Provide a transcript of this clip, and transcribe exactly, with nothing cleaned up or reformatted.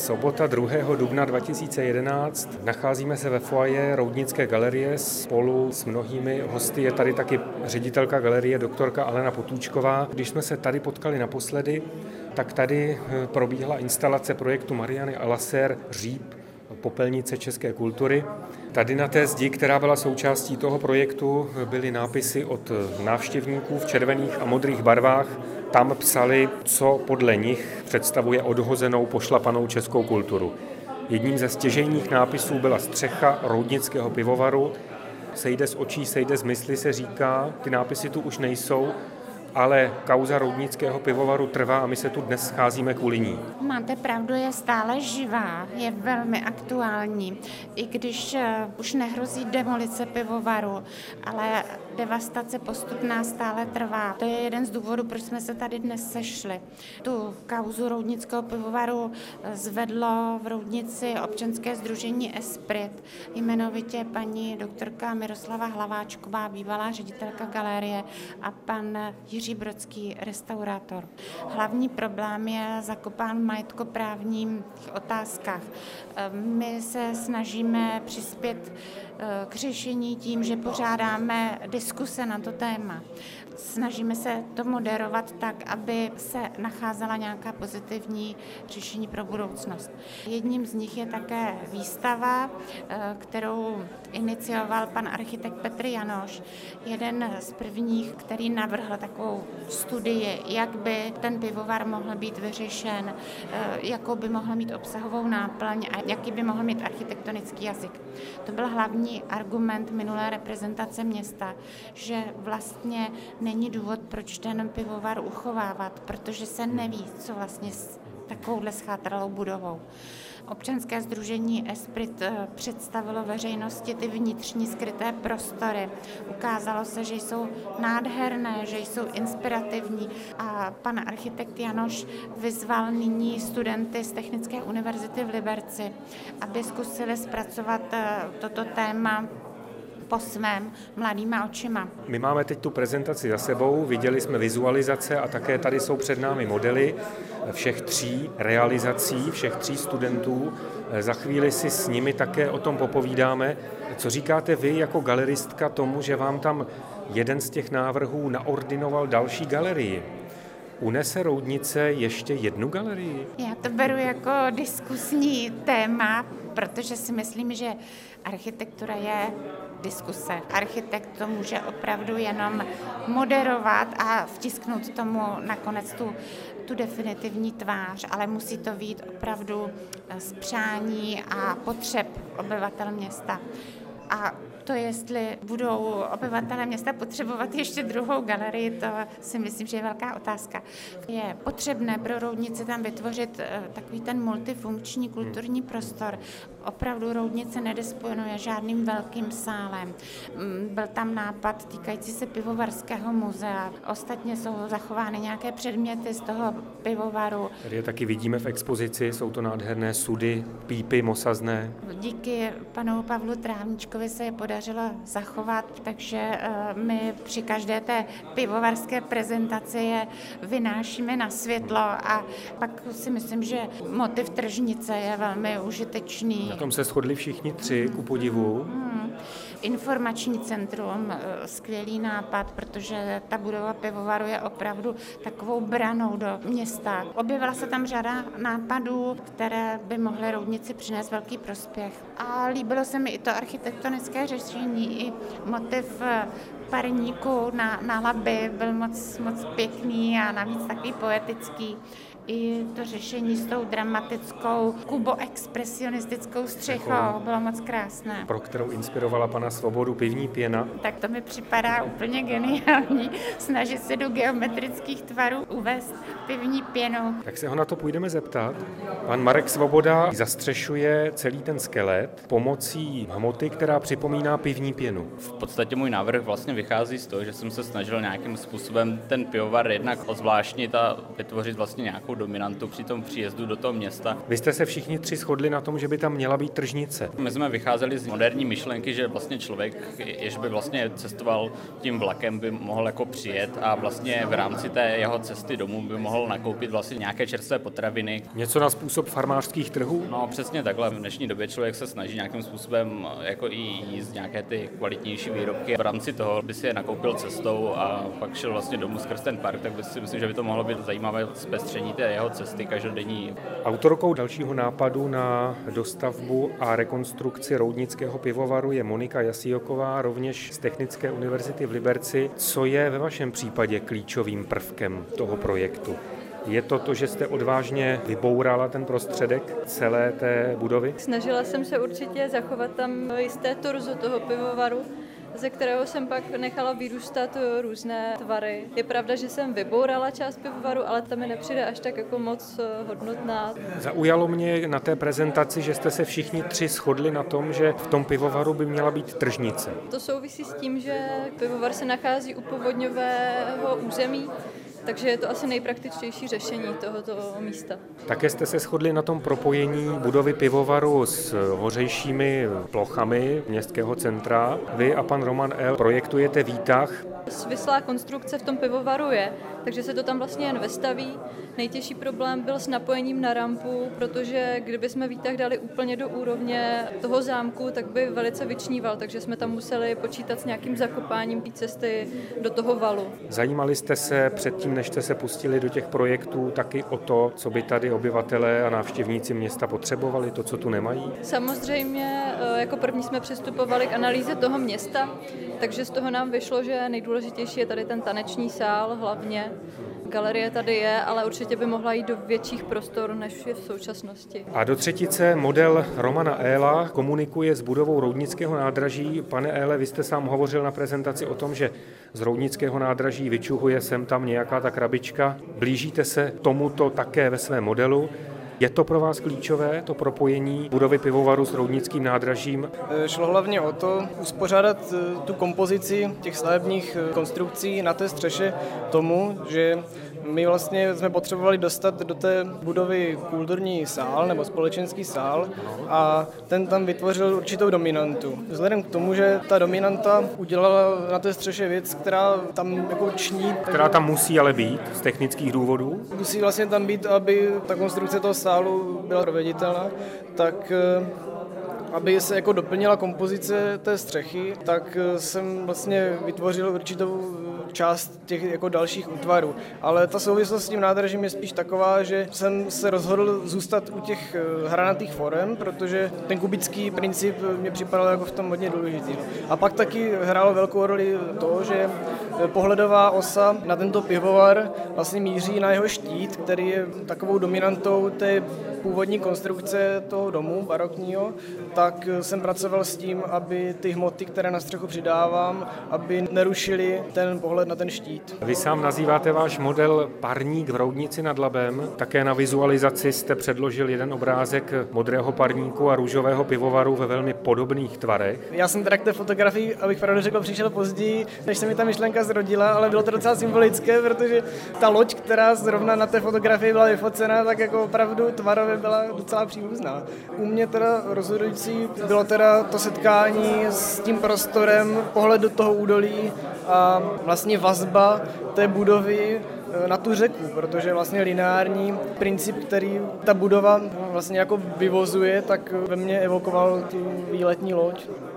Sobota druhého dubna dva tisíce jedenáct. Nacházíme se ve foyer Roudnické galerie spolu s mnohými hosty. Je tady taky ředitelka galerie, doktorka Alena Potůčková. Když jsme se tady potkali naposledy, tak tady probíhala instalace projektu Mariany Alasser Říp, popelnice české kultury. Tady na té zdi, která byla součástí toho projektu, byly nápisy od návštěvníků v červených a modrých barvách. Tam psali, co podle nich představuje odhozenou, pošlapanou českou kulturu. Jedním ze stěžejních nápisů byla střecha Roudnického pivovaru. Sejde z očí, sejde z mysli, se říká. Ty nápisy tu už nejsou, ale kauza Roudnického pivovaru trvá a my se tu dnes scházíme kvůli ní. Máte pravdu, je stále živá, je velmi aktuální, i když už nehrozí demolice pivovaru, ale devastace postupná stále trvá. To je jeden z důvodů, proč jsme se tady dnes sešli. Tu kauzu Roudnického pivovaru zvedlo v Roudnici občanské sdružení Esprit, jmenovitě paní doktorka Miroslava Hlaváčková, bývalá ředitelka galerie, a pan Jiří Brodský, restaurátor. Hlavní problém je zakopán v majetkoprávních otázkách. My se snažíme přispět k řešení tím, že pořádáme diskuse na to téma. Snažíme se to moderovat tak, aby se nacházela nějaká pozitivní řešení pro budoucnost. Jedním z nich je také výstava, kterou inicioval pan architekt Petr Janoš, jeden z prvních, který navrhl takovou studii, jak by ten pivovar mohl být vyřešen, jakou by mohl mít obsahovou náplň a jaký by mohl mít architektonický jazyk. To byl hlavní argument minulé reprezentace města, že vlastně není důvod, proč ten pivovar uchovávat, protože se neví, co vlastně s takovouhle schátralou budovou. Občanské sdružení Esprit představilo veřejnosti ty vnitřní skryté prostory. Ukázalo se, že jsou nádherné, že jsou inspirativní a pan architekt Janoš vyzval nyní studenty z Technické univerzity v Liberci, aby zkusili zpracovat toto téma po svém mladýma očima. My máme teď tu prezentaci za sebou, viděli jsme vizualizace a také tady jsou před námi modely všech tří realizací, všech tří studentů. Za chvíli si s nimi také o tom popovídáme. Co říkáte vy jako galeristka tomu, že vám tam jeden z těch návrhů naordinoval další galerii? Unese Roudnice ještě jednu galerii? Já to beru jako diskusní téma, protože si myslím, že architektura je diskuse. Architekt to může opravdu jenom moderovat a vtisknout tomu nakonec tu, tu definitivní tvář, ale musí to být opravdu z přání a potřeb obyvatel města. A to, jestli budou obyvatelé města potřebovat ještě druhou galerii, to si myslím, že je velká otázka. Je potřebné pro Roudnici tam vytvořit takový ten multifunkční kulturní prostor. Opravdu Roudnice nedisponuje žádným velkým sálem. Byl tam nápad týkající se pivovarského muzea. Ostatně jsou zachovány nějaké předměty z toho pivovaru. Tady je taky vidíme v expozici, jsou to nádherné sudy, pípy mosazné. Díky panu Pavlu Trávníčkovi se je podařilo zachovat, takže my při každé té pivovarské prezentaci je vynášíme na světlo a pak si myslím, že motiv tržnice je velmi užitečný. Na tom se shodli všichni tři, ku podivu. Hmm. Informační centrum, skvělý nápad, protože ta budova pivovaru je opravdu takovou branou do města. Objevila se tam řada nápadů, které by mohly Roudnici přinést velký prospěch. A líbilo se mi i to architektonické řešení, i motiv parníku na, na Labi byl moc, moc pěkný a navíc takový poetický. I to řešení s tou dramatickou kuboexpresionistickou střechou bylo moc krásné. Pro kterou inspirovala pana Svobodu pivní pěna. Tak to mi připadá úplně geniální, snažit se do geometrických tvarů uvést pivní pěnu. Tak se ho na to půjdeme zeptat. Pan Marek Svoboda zastřešuje celý ten skelet pomocí hmoty, která připomíná pivní pěnu. V podstatě můj návrh vlastně vychází z toho, že jsem se snažil nějakým způsobem ten pivovar jednak ozvláštnit a vytvořit vlastně nějakou nějakou dominantu při tom příjezdu do toho města. Vy jste se všichni tři shodli na tom, že by tam měla být tržnice. My jsme vycházeli z moderní myšlenky, že vlastně člověk, jež by vlastně cestoval tím vlakem, by mohl jako přijet a vlastně v rámci té jeho cesty domů by mohl nakoupit vlastně nějaké čerstvé potraviny. Něco na způsob farmářských trhů? No přesně takhle. V dnešní době člověk se snaží nějakým způsobem jako i jíst nějaké ty kvalitnější výrobky. V rámci toho by si je nakoupil cestou a pak šel vlastně domů skrz ten park, tak by si myslím, že by to mohlo být zajímavé zpestření té jeho cesty každodenní. Autorkou dalšího nápadu na dostavbu a rekonstrukci roudnického pivovaru je Monika Jasíjoková, rovněž z Technické univerzity v Liberci. Co je ve vašem případě klíčovým prvkem toho projektu? Je to to, že jste odvážně vybourala ten prostředek celé té budovy? Snažila jsem se určitě zachovat tam jisté torzo toho pivovaru, ze kterého jsem pak nechala vyrůstat různé tvary. Je pravda, že jsem vybourala část pivovaru, ale ta mi nepřijde až tak jako moc hodnotná. Zaujalo mě na té prezentaci, že jste se všichni tři shodli na tom, že v tom pivovaru by měla být tržnice. To souvisí s tím, že pivovar se nachází u povodňového území, takže je to asi nejpraktičtější řešení tohoto místa. Také jste se shodli na tom propojení budovy pivovaru s hořejšími plochami městského centra. Vy a pan Roman L. projektujete výtah. Svislá konstrukce v tom pivovaru je, takže se to tam vlastně jen vestaví. Nejtěžší problém byl s napojením na rampu, protože kdyby jsme výtah dali úplně do úrovně toho zámku, tak by velice vyčníval, takže jsme tam museli počítat s nějakým zakopáním té cesty do toho valu. Zajímali jste se předtím, než jste se pustili do těch projektů, taky o to, co by tady obyvatelé a návštěvníci města potřebovali, to, co tu nemají? Samozřejmě jako první jsme přistupovali k analýze toho města, takže z toho nám vyšlo, že nejdůležitější je tady ten taneční sál hlavně. Galerie tady je, ale určitě by mohla jít do větších prostor, než je v současnosti. A do třetice model Romana Éla komunikuje s budovou Roudnického nádraží. Pane Éle, vy jste sám hovořil na prezentaci o tom, že z Roudnického nádraží vyčuhuje sem tam nějaká ta krabička. Blížíte se tomuto také ve svém modelu. Je to pro vás klíčové, to propojení budovy pivovaru s Roudnickým nádražím? Šlo hlavně o to uspořádat tu kompozici těch stavebních konstrukcí na té střeše tomu, že my vlastně jsme potřebovali dostat do té budovy kulturní sál nebo společenský sál a ten tam vytvořil určitou dominantu. Vzhledem k tomu, že ta dominanta udělala na té střeše věc, která tam jako ční. Která tam musí ale být z technických důvodů? Musí vlastně tam být, aby ta konstrukce toho sálu byla proveditelná, tak aby se jako doplnila kompozice té střechy, tak jsem vlastně vytvořil určitou část těch jako dalších útvarů. Ale ta souvislost s tím nádražím je spíš taková, že jsem se rozhodl zůstat u těch hranatých forem, protože ten kubický princip mě připadal jako v tom hodně důležitý. A pak taky hrálo velkou roli to, že pohledová osa na tento pivovar vlastně míří na jeho štít, který je takovou dominantou té původní konstrukce toho domu barokního, tak jsem pracoval s tím, aby ty hmoty, které na střechu přidávám, aby nerušily ten pohled na ten štít. Vy sám nazýváte váš model Parník v Roudnici nad Labem. Také na vizualizaci jste předložil jeden obrázek modrého parníku a růžového pivovaru ve velmi podobných tvarech. Já jsem teda k té fotografii, abych pravdu řekl, přišel později, než se mi ta myšlenka zrodila, ale bylo to docela symbolické, protože ta loď, která zrovna na té fotografii byla vyfocena, tak jako opravdu tvarově byla docela příbuzná. U mě teda rozhodující bylo teda to setkání s tím prostorem, pohled do toho údolí a vlastně vazba té budovy na tu řeku, protože vlastně lineární princip, který ta budova vlastně jako vyvozuje, tak ve mně evokoval tu výletní loď.